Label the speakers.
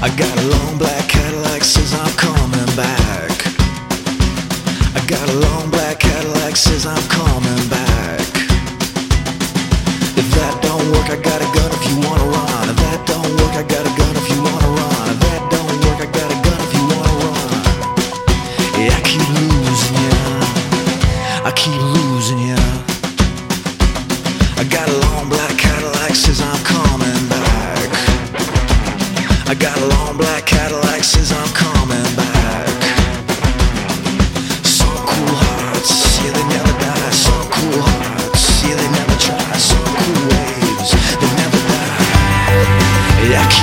Speaker 1: I got a long black Cadillac, says I'm coming back. I got a long black Cadillac, says I'm coming back. If that don't work, I got a gun if you wanna run. If that don't work, I got a gun if you wanna run. If that don't work, I got a gun if you wanna run. Yeah, I keep losing ya, I keep losing ya. I got a long black Cadillac, says I'm coming back. I got a long black Cadillac, says I'm coming back. Some cool hearts, yeah, they never die. Some cool hearts, yeah, they never try. Some cool waves, they never die. Yeah, I keep